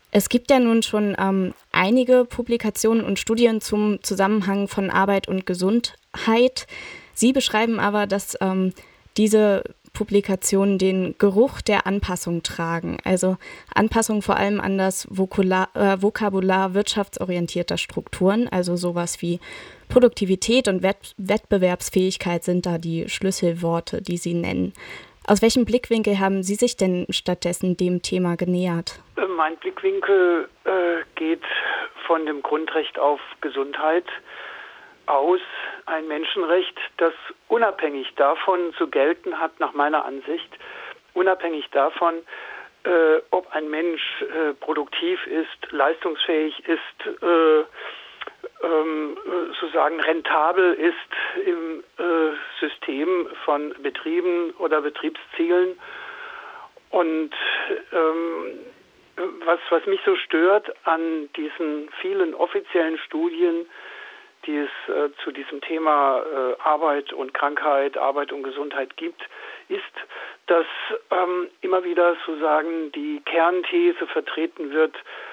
Es gibt ja nun schon einige Publikationen und Studien zum Zusammenhang von Arbeit und Gesundheit. Sie beschreiben aber, dass diese Publikationen den Geruch der Anpassung tragen, also Anpassung vor allem an das Vokabular wirtschaftsorientierter Strukturen, also sowas wie Produktivität und Wettbewerbsfähigkeit sind da die Schlüsselworte, die Sie nennen. Aus welchem Blickwinkel haben Sie sich denn stattdessen dem Thema genähert? Mein Blickwinkel geht von dem Grundrecht auf Gesundheit aus, ein Menschenrecht, das unabhängig davon zu gelten hat, nach meiner Ansicht, unabhängig davon, ob ein Mensch produktiv ist, leistungsfähig ist, sozusagen rentabel ist im System von Betrieben oder Betriebszielen. Und was mich so stört an diesen vielen offiziellen Studien, die es zu diesem Thema Arbeit und Krankheit, Arbeit und Gesundheit gibt, ist, dass immer wieder sozusagen die Kernthese vertreten wird,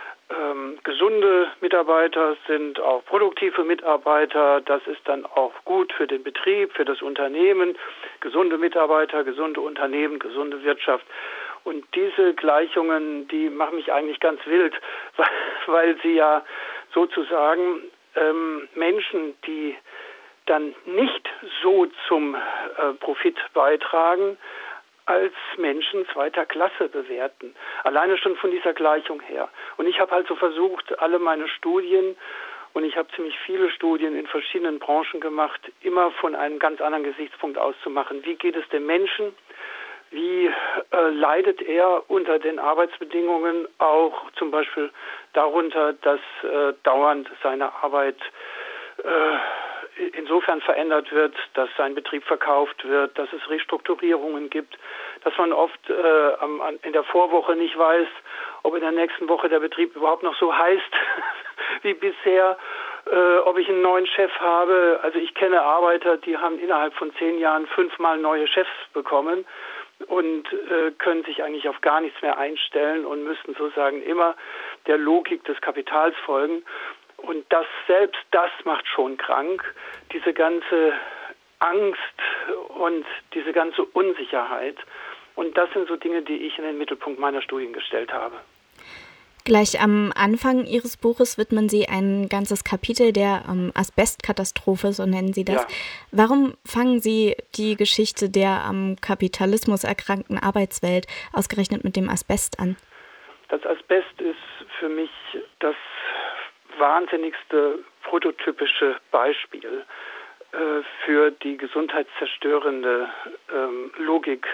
gesunde Mitarbeiter sind auch produktive Mitarbeiter, das ist dann auch gut für den Betrieb, für das Unternehmen, gesunde Mitarbeiter, gesunde Unternehmen, gesunde Wirtschaft. Und diese Gleichungen, die machen mich eigentlich ganz wild, weil sie ja sozusagen Menschen, die dann nicht so zum Profit beitragen, als Menschen zweiter Klasse bewerten. Alleine schon von dieser Gleichung her. Und ich habe also versucht, alle meine Studien, und ich habe ziemlich viele Studien in verschiedenen Branchen gemacht, immer von einem ganz anderen Gesichtspunkt auszumachen. Wie geht es dem Menschen? Wie leidet er unter den Arbeitsbedingungen, auch zum Beispiel darunter, dass dauernd seine Arbeit insofern verändert wird, dass sein Betrieb verkauft wird, dass es Restrukturierungen gibt, dass man oft in der Vorwoche nicht weiß, ob in der nächsten Woche der Betrieb überhaupt noch so heißt wie bisher, ob ich einen neuen Chef habe. Also ich kenne Arbeiter, die haben innerhalb von 10 Jahren 5-mal neue Chefs bekommen und können sich eigentlich auf gar nichts mehr einstellen und müssen sozusagen immer der Logik des Kapitals folgen. Und selbst das macht schon krank, diese ganze Angst und diese ganze Unsicherheit. Und das sind so Dinge, die ich in den Mittelpunkt meiner Studien gestellt habe. Gleich am Anfang Ihres Buches widmen Sie ein ganzes Kapitel der Asbestkatastrophe, so nennen Sie das. Ja. Warum fangen Sie die Geschichte der am Kapitalismus erkrankten Arbeitswelt ausgerechnet mit dem Asbest an? Das Asbest ist für mich das wahnsinnigste prototypische Beispiel für die gesundheitszerstörende Logik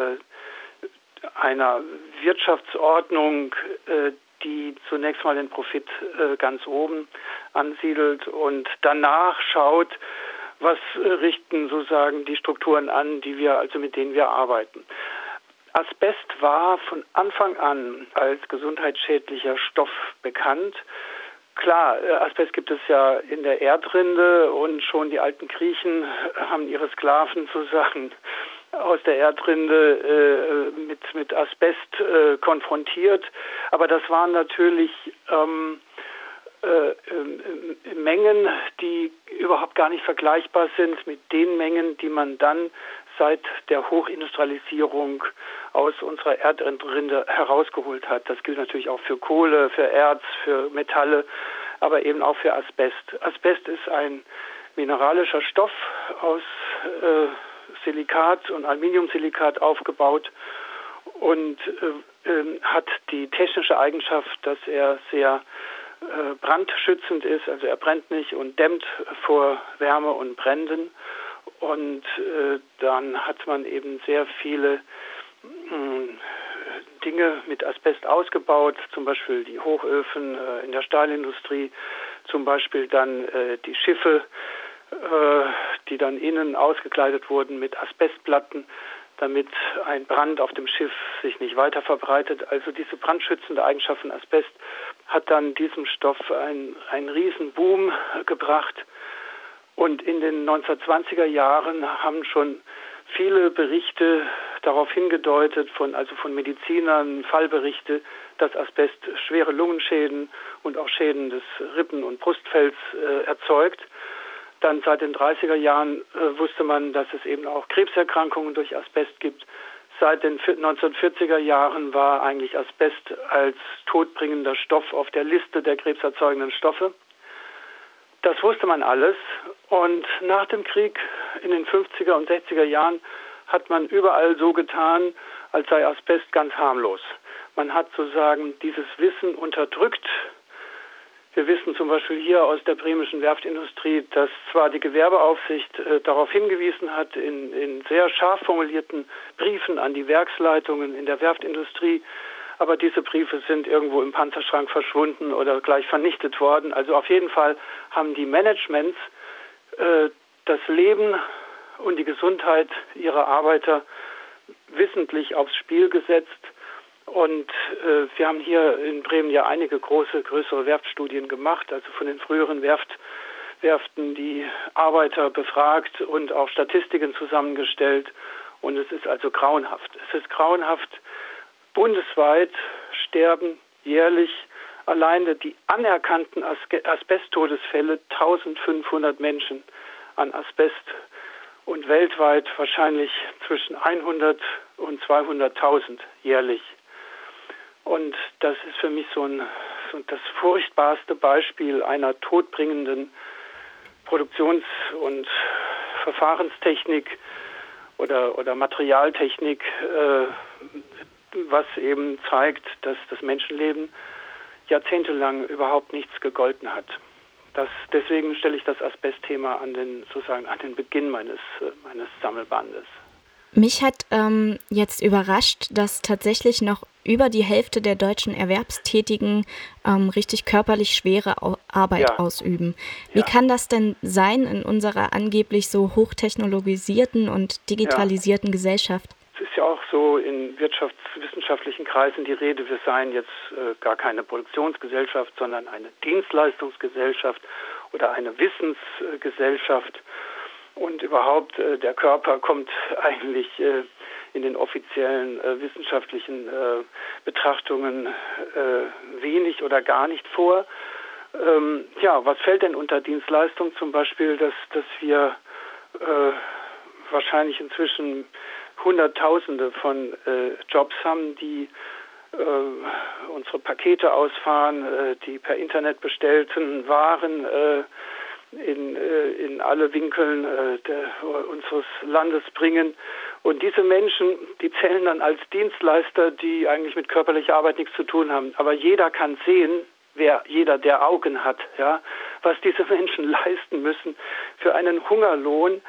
einer Wirtschaftsordnung, die zunächst mal den Profit ganz oben ansiedelt und danach schaut, was richten sozusagen die Strukturen an, mit denen wir arbeiten. Asbest war von Anfang an als gesundheitsschädlicher Stoff bekannt. Klar, Asbest gibt es ja in der Erdrinde und schon die alten Griechen haben ihre Sklaven sozusagen aus der Erdrinde mit Asbest konfrontiert. Aber das waren natürlich Mengen, die überhaupt gar nicht vergleichbar sind mit den Mengen, die man dann seit der Hochindustrialisierung aus unserer Erdrinde herausgeholt hat. Das gilt natürlich auch für Kohle, für Erz, für Metalle, aber eben auch für Asbest. Asbest ist ein mineralischer Stoff aus Silikat und Aluminiumsilikat aufgebaut und hat die technische Eigenschaft, dass er sehr brandschützend ist, also er brennt nicht und dämmt vor Wärme und Bränden. Und dann hat man eben sehr viele Dinge mit Asbest ausgebaut, zum Beispiel die Hochöfen in der Stahlindustrie, zum Beispiel dann die Schiffe, die dann innen ausgekleidet wurden mit Asbestplatten, damit ein Brand auf dem Schiff sich nicht weiter verbreitet. Also diese brandschützende Eigenschaft von Asbest hat dann diesem Stoff einen riesen Boom gebracht. Und in den 1920er Jahren haben schon viele Berichte darauf hingedeutet, von Medizinern, Fallberichte, dass Asbest schwere Lungenschäden und auch Schäden des Rippen- und Brustfells erzeugt. Dann seit den 30er Jahren wusste man, dass es eben auch Krebserkrankungen durch Asbest gibt. Seit den 1940er Jahren war eigentlich Asbest als todbringender Stoff auf der Liste der krebserzeugenden Stoffe. Das wusste man alles. Und nach dem Krieg in den 50er und 60er Jahren hat man überall so getan, als sei Asbest ganz harmlos. Man hat sozusagen dieses Wissen unterdrückt. Wir wissen zum Beispiel hier aus der bremischen Werftindustrie, dass zwar die Gewerbeaufsicht darauf hingewiesen hat, in sehr scharf formulierten Briefen an die Werksleitungen in der Werftindustrie, aber diese Briefe sind irgendwo im Panzerschrank verschwunden oder gleich vernichtet worden. Also auf jeden Fall haben die Managements das Leben und die Gesundheit ihrer Arbeiter wissentlich aufs Spiel gesetzt. Und wir haben hier in Bremen ja einige größere Werftstudien gemacht, also von den früheren Werften die Arbeiter befragt und auch Statistiken zusammengestellt. Und es ist also grauenhaft. Es ist grauenhaft. Bundesweit sterben jährlich alleine die anerkannten Asbesttodesfälle 1500 Menschen an Asbest und weltweit wahrscheinlich zwischen 100 und 200.000 jährlich. Und das ist für mich das furchtbarste Beispiel einer todbringenden Produktions- und Verfahrenstechnik oder Materialtechnik, was eben zeigt, dass das Menschenleben jahrzehntelang überhaupt nichts gegolten hat. Deswegen stelle ich das Asbestthema an den Beginn meines Sammelbandes. Mich hat jetzt überrascht, dass tatsächlich noch über die Hälfte der deutschen Erwerbstätigen richtig körperlich schwere Arbeit ausüben. Wie kann das denn sein in unserer angeblich so hochtechnologisierten und digitalisierten Gesellschaft? Es ist ja auch so in wirtschaftswissenschaftlichen Kreisen die Rede, wir seien jetzt gar keine Produktionsgesellschaft, sondern eine Dienstleistungsgesellschaft oder eine Wissensgesellschaft. Und überhaupt, der Körper kommt eigentlich in den offiziellen wissenschaftlichen Betrachtungen wenig oder gar nicht vor. Was fällt denn unter Dienstleistung? Zum Beispiel, dass wir wahrscheinlich inzwischen Hunderttausende von Jobs haben, die unsere Pakete ausfahren, die per Internet bestellten Waren in alle Winkeln unseres Landes bringen. Und diese Menschen, die zählen dann als Dienstleister, die eigentlich mit körperlicher Arbeit nichts zu tun haben. Aber jeder kann sehen, jeder, der Augen hat, was diese Menschen leisten müssen für einen Hungerlohn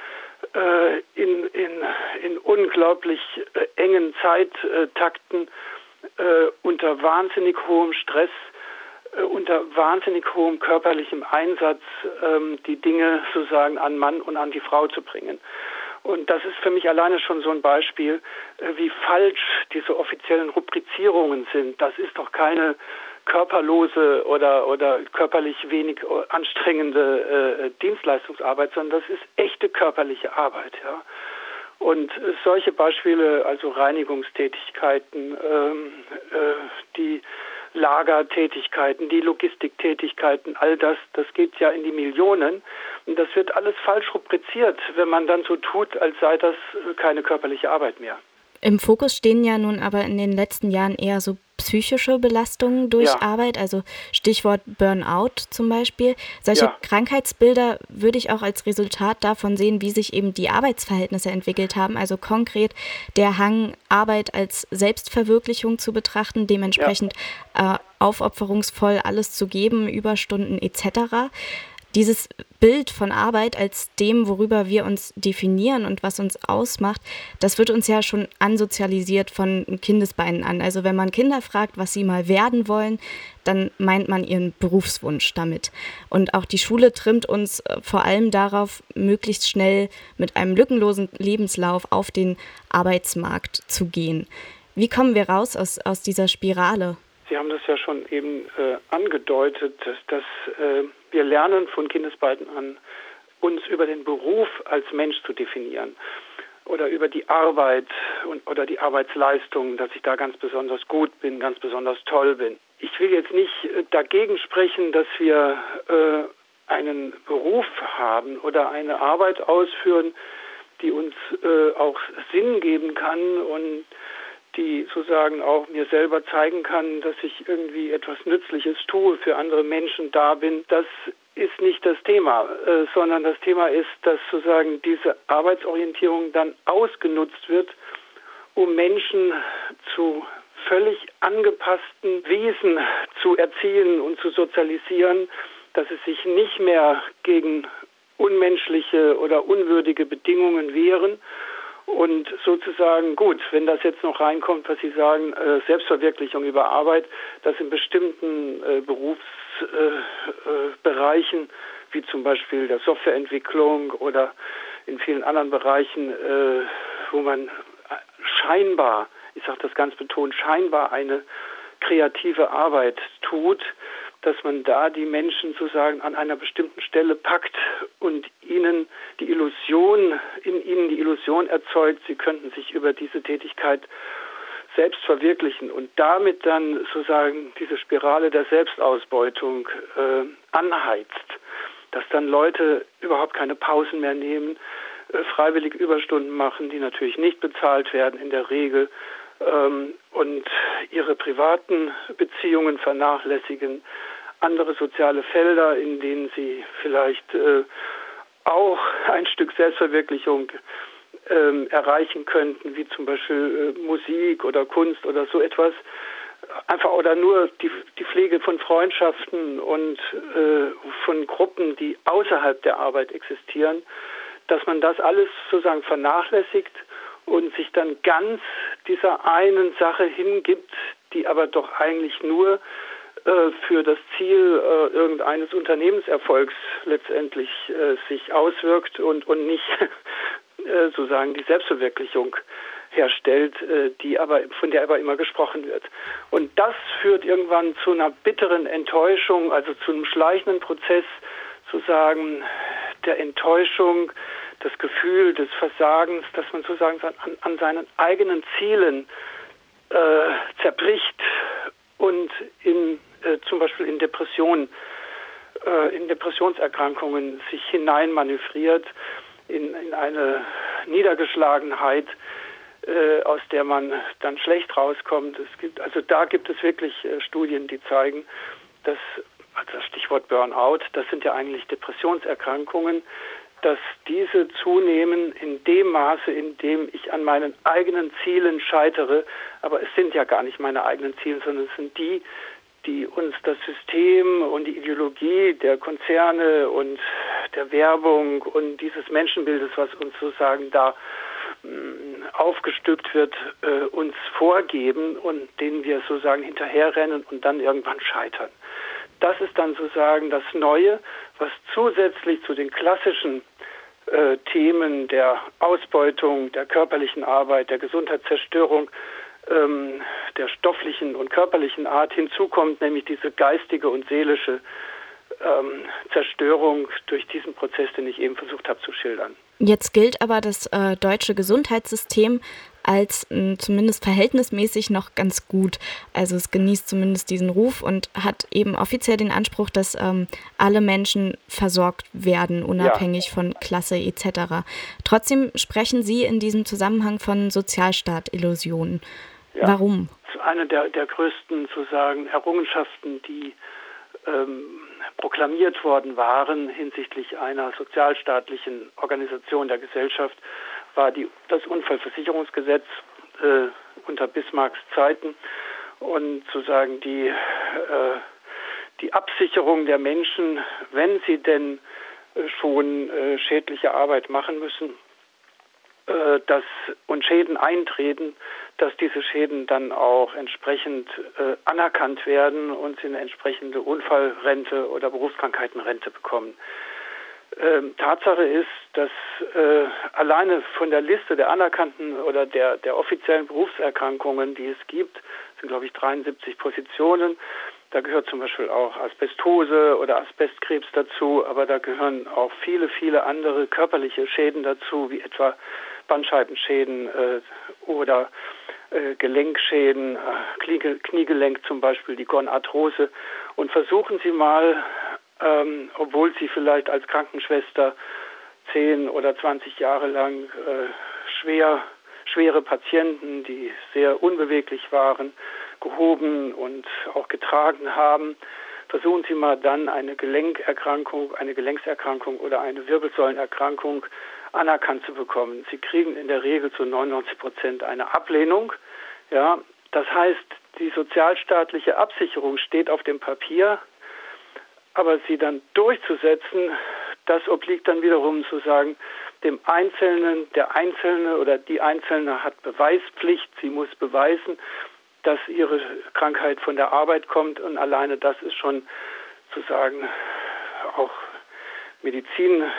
in unglaublich engen Zeittakten, unter wahnsinnig hohem Stress, unter wahnsinnig hohem körperlichem Einsatz die Dinge sozusagen an Mann und an die Frau zu bringen. Und das ist für mich alleine schon so ein Beispiel, wie falsch diese offiziellen Rubrizierungen sind. Das ist doch keine körperlose oder körperlich wenig anstrengende Dienstleistungsarbeit, sondern das ist echte körperliche Arbeit. Ja. Und solche Beispiele, also Reinigungstätigkeiten, die Lagertätigkeiten, die Logistiktätigkeiten, all das geht ja in die Millionen. Und das wird alles falsch rubriziert, wenn man dann so tut, als sei das keine körperliche Arbeit mehr. Im Fokus stehen ja nun aber in den letzten Jahren eher so psychische Belastungen durch Arbeit, also Stichwort Burnout zum Beispiel. Solche Krankheitsbilder würde ich auch als Resultat davon sehen, wie sich eben die Arbeitsverhältnisse entwickelt haben. Also konkret der Hang, Arbeit als Selbstverwirklichung zu betrachten, dementsprechend aufopferungsvoll alles zu geben, Überstunden etc. Dieses Bild von Arbeit als dem, worüber wir uns definieren und was uns ausmacht, das wird uns ja schon ansozialisiert von Kindesbeinen an. Also wenn man Kinder fragt, was sie mal werden wollen, dann meint man ihren Berufswunsch damit. Und auch die Schule trimmt uns vor allem darauf, möglichst schnell mit einem lückenlosen Lebenslauf auf den Arbeitsmarkt zu gehen. Wie kommen wir raus aus dieser Spirale? Sie haben das ja schon eben angedeutet, dass wir lernen von Kindesbeinen an, uns über den Beruf als Mensch zu definieren. oder über die Arbeit oder die Arbeitsleistung, dass ich da ganz besonders gut bin, ganz besonders toll bin. Ich will jetzt nicht dagegen sprechen, dass wir einen Beruf haben oder eine Arbeit ausführen, die uns auch Sinn geben kann und die sozusagen auch mir selber zeigen kann, dass ich irgendwie etwas Nützliches tue, für andere Menschen da bin. Das ist nicht das Thema, sondern das Thema ist, dass sozusagen diese Arbeitsorientierung dann ausgenutzt wird, um Menschen zu völlig angepassten Wesen zu erziehen und zu sozialisieren, dass es sich nicht mehr gegen unmenschliche oder unwürdige Bedingungen wehren und sozusagen, gut, wenn das jetzt noch reinkommt, was Sie sagen, Selbstverwirklichung über Arbeit, dass in bestimmten Berufsbereichen, wie zum Beispiel der Softwareentwicklung oder in vielen anderen Bereichen, wo man scheinbar, ich sage das ganz betont, scheinbar eine kreative Arbeit tut, dass man da die Menschen sozusagen an einer bestimmten Stelle packt und in ihnen die Illusion erzeugt, sie könnten sich über diese Tätigkeit selbst verwirklichen und damit dann sozusagen diese Spirale der Selbstausbeutung anheizt, dass dann Leute überhaupt keine Pausen mehr nehmen, freiwillig Überstunden machen, die natürlich nicht bezahlt werden in der Regel, und ihre privaten Beziehungen vernachlässigen, andere soziale Felder, in denen sie vielleicht auch ein Stück Selbstverwirklichung erreichen könnten, wie zum Beispiel Musik oder Kunst oder so etwas, einfach oder nur die Pflege von Freundschaften und von Gruppen, die außerhalb der Arbeit existieren, dass man das alles sozusagen vernachlässigt und sich dann ganz dieser einen Sache hingibt, die aber doch eigentlich nur für das Ziel irgendeines Unternehmenserfolgs letztendlich sich auswirkt und nicht sozusagen die Selbstverwirklichung herstellt, von der aber immer gesprochen wird. Und das führt irgendwann zu einer bitteren Enttäuschung, also zu einem schleichenden Prozess, sozusagen der Enttäuschung, das Gefühl des Versagens, dass man sozusagen an seinen eigenen Zielen zerbricht und zum Beispiel in Depressionserkrankungen sich hineinmanövriert, in eine Niedergeschlagenheit, aus der man dann schlecht rauskommt. Da gibt es wirklich Studien, die zeigen, dass, also das Stichwort Burnout, das sind ja eigentlich Depressionserkrankungen, dass diese zunehmen in dem Maße, in dem ich an meinen eigenen Zielen scheitere. Aber es sind ja gar nicht meine eigenen Ziele, sondern es sind die uns das System und die Ideologie der Konzerne und der Werbung und dieses Menschenbildes, was uns sozusagen da aufgestülpt wird, uns vorgeben und denen wir sozusagen hinterherrennen und dann irgendwann scheitern. Das ist dann sozusagen das Neue, was zusätzlich zu den klassischen Themen der Ausbeutung, der körperlichen Arbeit, der Gesundheitszerstörung, der stofflichen und körperlichen Art hinzukommt, nämlich diese geistige und seelische Zerstörung durch diesen Prozess, den ich eben versucht habe zu schildern. Jetzt gilt aber das deutsche Gesundheitssystem als zumindest verhältnismäßig noch ganz gut. Also es genießt zumindest diesen Ruf und hat eben offiziell den Anspruch, dass alle Menschen versorgt werden, unabhängig von Klasse etc. Trotzdem sprechen Sie in diesem Zusammenhang von Sozialstaat-Illusionen. Ja. Warum? Eine der größten sozusagen Errungenschaften, die proklamiert worden waren hinsichtlich einer sozialstaatlichen Organisation der Gesellschaft, war das Unfallversicherungsgesetz unter Bismarcks Zeiten und sozusagen die Absicherung der Menschen, wenn sie denn schon schädliche Arbeit machen müssen, und Schäden eintreten, dass diese Schäden dann auch entsprechend anerkannt werden und sie eine entsprechende Unfallrente oder Berufskrankheitenrente bekommen. Tatsache ist, dass alleine von der Liste der anerkannten oder der offiziellen Berufserkrankungen, die es gibt, sind glaube ich 73 Positionen. Da gehört zum Beispiel auch Asbestose oder Asbestkrebs dazu, aber da gehören auch viele, viele andere körperliche Schäden dazu, wie etwa Bandscheibenschäden oder Gelenkschäden, Kniegelenk zum Beispiel, die Gonarthrose. Und versuchen Sie mal, obwohl Sie vielleicht als Krankenschwester 10 oder 20 Jahre lang schwere Patienten, die sehr unbeweglich waren, gehoben und auch getragen haben, versuchen Sie mal dann eine Gelenkerkrankung, eine Gelenkserkrankung oder eine Wirbelsäulenerkrankung anerkannt zu bekommen. Sie kriegen in der Regel zu 99% eine Ablehnung. Ja, das heißt, die sozialstaatliche Absicherung steht auf dem Papier, aber sie dann durchzusetzen, das obliegt dann wiederum zu sagen, dem Einzelnen, der Einzelne oder die Einzelne hat Beweispflicht, sie muss beweisen, dass ihre Krankheit von der Arbeit kommt, und alleine das ist schon zu sagen auch medizintechnisch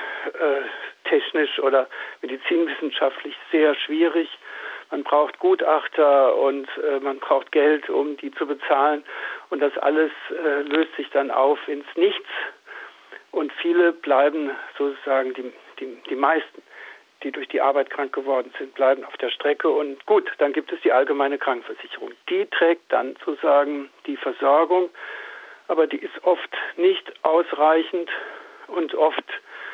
oder medizinwissenschaftlich sehr schwierig. Man braucht Gutachter und man braucht Geld, um die zu bezahlen, und das alles löst sich dann auf ins Nichts, und viele bleiben sozusagen, die meisten, die durch die Arbeit krank geworden sind, bleiben auf der Strecke. Und gut, dann gibt es die allgemeine Krankenversicherung. Die trägt dann sozusagen die Versorgung, aber die ist oft nicht ausreichend, und oft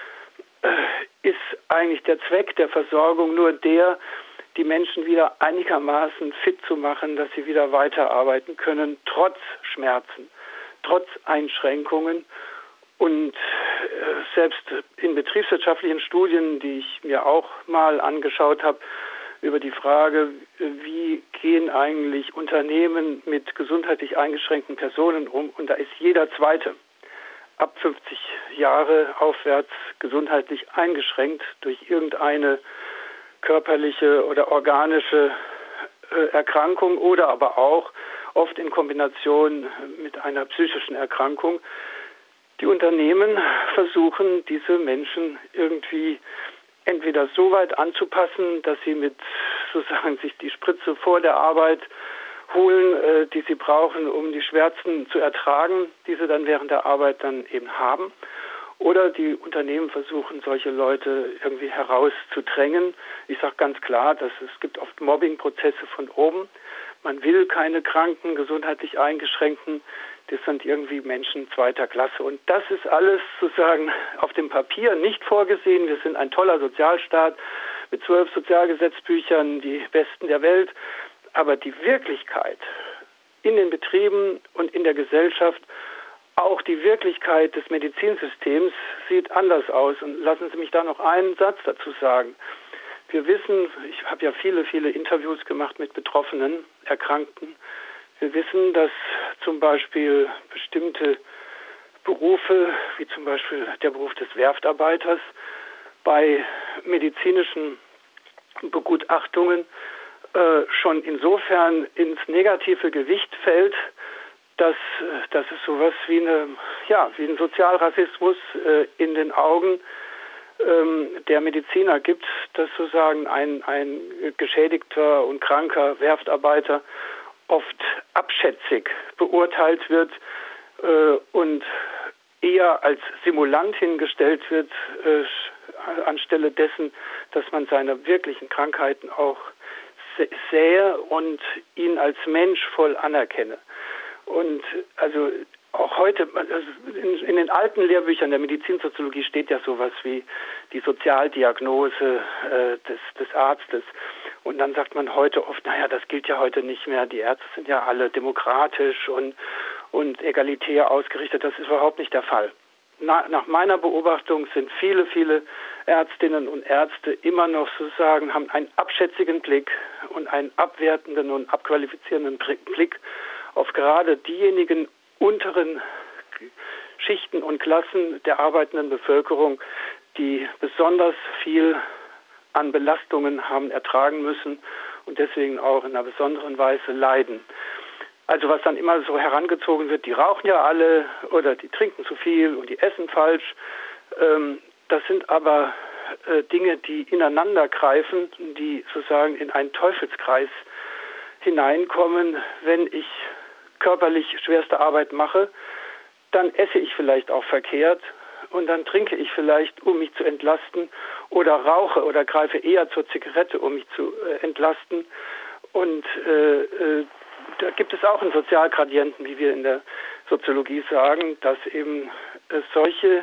ist eigentlich der Zweck der Versorgung nur der, die Menschen wieder einigermaßen fit zu machen, dass sie wieder weiterarbeiten können, trotz Schmerzen, trotz Einschränkungen. Und selbst in betriebswirtschaftlichen Studien, die ich mir auch mal angeschaut habe, über die Frage, wie gehen eigentlich Unternehmen mit gesundheitlich eingeschränkten Personen um, und da ist jeder Zweite ab 50 Jahre aufwärts gesundheitlich eingeschränkt durch irgendeine körperliche oder organische Erkrankung oder aber auch oft in Kombination mit einer psychischen Erkrankung. Die Unternehmen versuchen, diese Menschen irgendwie entweder so weit anzupassen, dass sie mit sozusagen sich die Spritze vor der Arbeit holen, die sie brauchen, um die Schmerzen zu ertragen, die sie dann während der Arbeit dann eben haben. Oder die Unternehmen versuchen, solche Leute irgendwie herauszudrängen. Ich sage ganz klar, dass es gibt oft Mobbingprozesse von oben. Man will keine Kranken, gesundheitlich Eingeschränkten. Das sind irgendwie Menschen zweiter Klasse. Und das ist alles sozusagen auf dem Papier nicht vorgesehen. Wir sind ein toller Sozialstaat mit 12 Sozialgesetzbüchern, die besten der Welt. Aber die Wirklichkeit in den Betrieben und in der Gesellschaft, auch die Wirklichkeit des Medizinsystems sieht anders aus. Und lassen Sie mich da noch einen Satz dazu sagen. Wir wissen, ich habe ja viele Interviews gemacht mit Betroffenen, Erkrankten. Wir wissen, dass zum Beispiel bestimmte Berufe, wie zum Beispiel der Beruf des Werftarbeiters, bei medizinischen Begutachtungen schon insofern ins negative Gewicht fällt, dass es sowas wie ein Sozialrassismus in den Augen der Mediziner gibt, dass sozusagen ein geschädigter und kranker Werftarbeiter oft abschätzig beurteilt wird und eher als Simulant hingestellt wird, anstelle dessen, dass man seine wirklichen Krankheiten auch sähe und ihn als Mensch voll anerkenne. Und also auch heute, in den alten Lehrbüchern der Medizinsoziologie steht ja sowas wie die Sozialdiagnose des Arztes. Und dann sagt man heute oft, naja, das gilt ja heute nicht mehr. Die Ärzte sind ja alle demokratisch und egalitär ausgerichtet. Das ist überhaupt nicht der Fall. Nach meiner Beobachtung sind viele Ärztinnen und Ärzte immer noch sozusagen, haben einen abschätzigen Blick und einen abwertenden und abqualifizierenden Blick auf gerade diejenigen unteren Schichten und Klassen der arbeitenden Bevölkerung, die besonders viel an Belastungen haben ertragen müssen und deswegen auch in einer besonderen Weise leiden. Also was dann immer so herangezogen wird, die rauchen ja alle oder die trinken zu viel und die essen falsch. Das sind aber Dinge, die ineinander greifen, die sozusagen in einen Teufelskreis hineinkommen. Wenn ich körperlich schwerste Arbeit mache, dann esse ich vielleicht auch verkehrt und dann trinke ich vielleicht, um mich zu entlasten, oder rauche oder greife eher zur Zigarette, um mich zu entlasten. Und da gibt es auch einen Sozialgradienten, wie wir in der Soziologie sagen, dass eben solche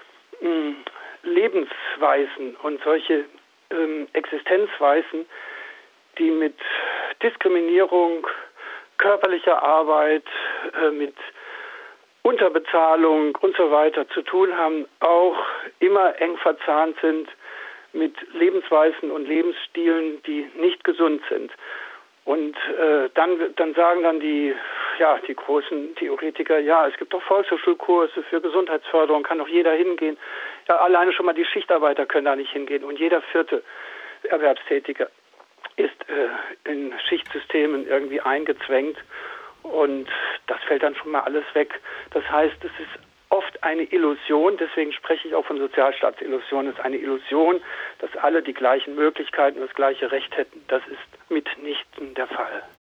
Lebensweisen und solche Existenzweisen, die mit Diskriminierung, körperlicher Arbeit, mit Unterbezahlung und so weiter zu tun haben, auch immer eng verzahnt sind mit Lebensweisen und Lebensstilen, die nicht gesund sind. Und dann sagen dann die großen Theoretiker, ja, es gibt doch Volkshochschulkurse für Gesundheitsförderung, kann doch jeder hingehen. Ja, alleine schon mal die Schichtarbeiter können da nicht hingehen. Und jeder vierte Erwerbstätige ist in Schichtsystemen irgendwie eingezwängt. Und das fällt dann schon mal alles weg. Das heißt, es ist oft eine Illusion, deswegen spreche ich auch von Sozialstaatsillusion, es ist eine Illusion, dass alle die gleichen Möglichkeiten und das gleiche Recht hätten. Das ist mitnichten der Fall.